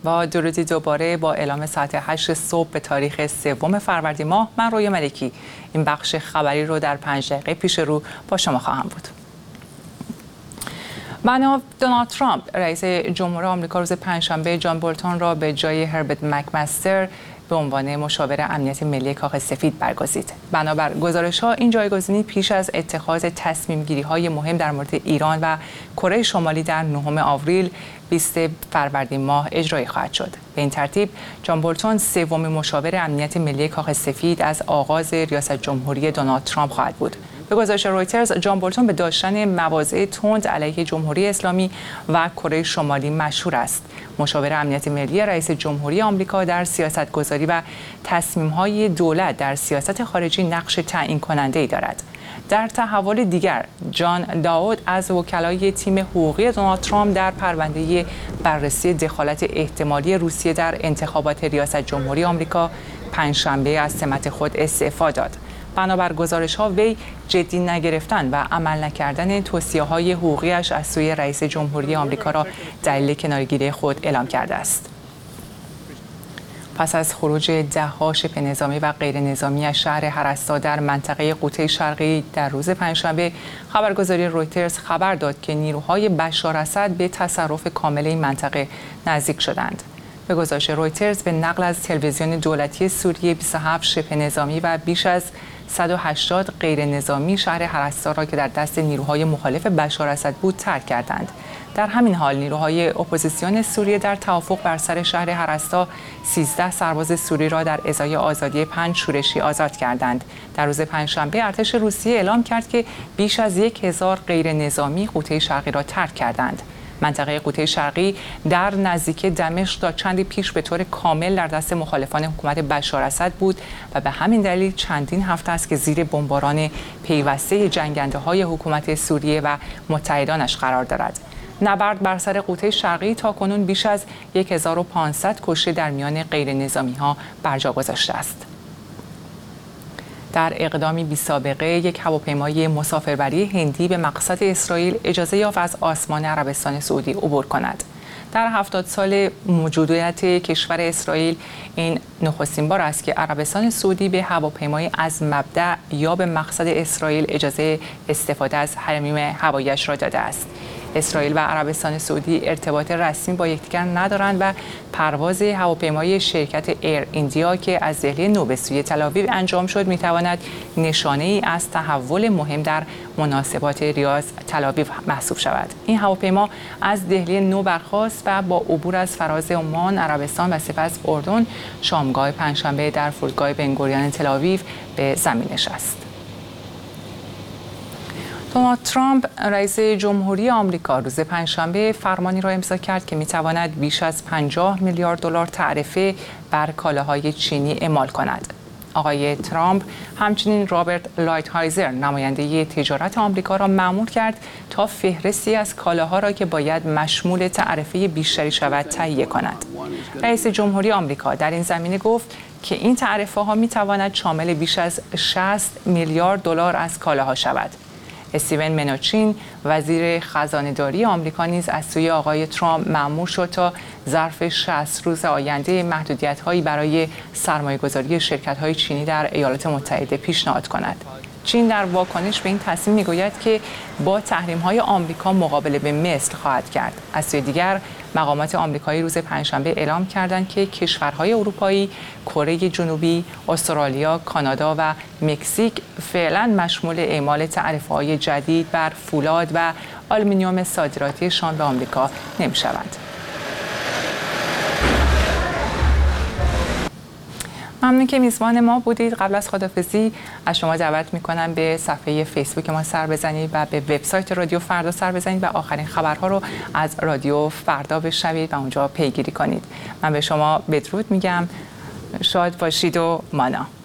با درودی دوباره با اعلام ساعت 8 صبح به تاریخ 3 فروردین ماه، من رویا ملکی این بخش خبری رو در 5 دقیقه پیش رو با شما خواهم بود. بنا دونالد ترامپ رئیس جمهور آمریکا روز پنجشنبه جان بولتون را به جای هربرت مکمستر به عنوان مشاور امنیت ملی کاخ سفید برگزید. بنابر گزارش‌ها این جایگزینی پیش از اتخاذ تصمیم‌گیری‌های مهم در مورد ایران و کره شمالی در 9 آوریل 20 فروردین ماه اجرایی خواهد شد. به این ترتیب جان بولتون سومین مشاور امنیت ملی کاخ سفید از آغاز ریاست جمهوری دونالد ترامپ خواهد بود. به گزارش رویترز، جان بولتون به داشتن مواضع تند علیه جمهوری اسلامی و کره شمالی مشهور است. مشاور امنیت ملی رئیس جمهوری آمریکا در سیاست‌گذاری و تصمیم‌های دولت در سیاست خارجی نقش تعیین کننده‌ای دارد. در تحول دیگر، جان داود از وکلای تیم حقوقی دونالد ترامپ در پرونده بررسی دخالت احتمالی روسیه در انتخابات ریاست جمهوری آمریکا پنجشنبه از سمت خود استعفا داد. بنابر گزارش‌ها وی جدی نگرفتن و عمل نکردن توصیه‌های حقوقی‌اش از سوی رئیس جمهوری آمریکا را دلیل کناره‌گیری خود اعلام کرده است. پس از خروج ده‌ها شبه نظامی و غیر نظامی از شهر هرستا در منطقه قوطه شرقی در روز پنجشنبه، خبرگزاری رویترز خبر داد که نیروهای بشار اسد به تصرف کامل این منطقه نزدیک شدند. به گزارش رویترز، به نقل از تلویزیون دولتی سوریه، 27 شبه نظامی و بیش از 180 غیر نظامی شهر هرستا را که در دست نیروهای مخالف بشار اسد بود ترک کردند. در همین حال نیروهای اپوزیسیون سوریه در توافق بر سر شهر هرستا 13 سرباز سوری را در ازای آزادی 5 شورشی آزاد کردند. در روز پنجشنبه ارتش روسیه اعلام کرد که بیش از 1000 غیر نظامی قوطه شرقی را ترک کردند. منطقه قوطه شرقی در نزدیکی دمشق تا چندی پیش به طور کامل در دست مخالفان حکومت بشار اسد بود و به همین دلیل چندین هفته است که زیر بمباران پیوسته جنگنده‌های حکومت سوریه و متحدانش قرار دارد. نبرد بر سر قوطه شرقی تاکنون بیش از 1500 کشته در میان غیر نظامی‌ها بر جا گذاشته است. در اقدامی بی‌سابقه، یک هواپیمای مسافربری هندی به مقصد اسرائیل اجازه یافت از آسمان عربستان سعودی عبور کند. در 70 سال موجودیت کشور اسرائیل این نخستین بار است که عربستان سعودی به هواپیمای از مبدأ یا به مقصد اسرائیل اجازه استفاده از حریم هوایی‌اش را داده است. اسرائیل و عربستان سعودی ارتباط رسمی با یکدیگر ندارند و پرواز هواپیمای شرکت ایر ایندیا که از دهلی نو به سوی تل‌آویو انجام شد میتواند نشانه‌ای از تحول مهم در مناسبات ریاض تل‌آویو محسوب شود. این هواپیما از دهلی نو برخاست و با عبور از فراز عمان، عربستان و سپس اردن شامگاه پنجشنبه در فرودگاه بن‌گوریون تل‌آویو به زمین نشست. دونالد ترامپ رئیس جمهوری آمریکا روز پنجشنبه فرمانی را امضا کرد که می‌تواند بیش از 50 میلیارد دلار تعرفه بر کالاهای چینی اعمال کند. آقای ترامپ همچنین رابرت لایت‌هایزر نماینده تجارت آمریکا را مأمور کرد تا فهرستی از کالاها را که باید مشمول تعرفه بیشتری شود تهیه کند. رئیس جمهوری آمریکا در این زمینه گفت که این تعرفه‌ها می‌تواند شامل بیش از 60 میلیارد دلار از کالاها شود. استیون منوچین وزیر خزانه‌داری آمریکا نیز از سوی آقای ترامپ مأمور شد تا ظرف 60 روز آینده محدودیت‌هایی برای سرمایه‌گذاری شرکت‌های چینی در ایالات متحده پیشنهاد کند. چین در واکنش به این تصمیم میگوید که با تحریم‌های آمریکا مقابله به مثل خواهد کرد. از سوی دیگر مقامات آمریکایی روز پنجشنبه اعلام کردند که کشورهای اروپایی، کره جنوبی، استرالیا، کانادا و مکزیک فعلا مشمول اعمال تعرفه‌های جدید بر فولاد و آلومینیوم صادراتیشان به آمریکا نمی‌شوند. ممنون که میزبان ما بودید. قبل از خداحافظی از شما دعوت میکنم به صفحه فیسبوک ما سر بزنید و به وبسایت رادیو فردا سر بزنید و آخرین خبرها رو از رادیو فردا بشنوید و اونجا پیگیری کنید. من به شما بدرود میگم. شاد باشید و مانا.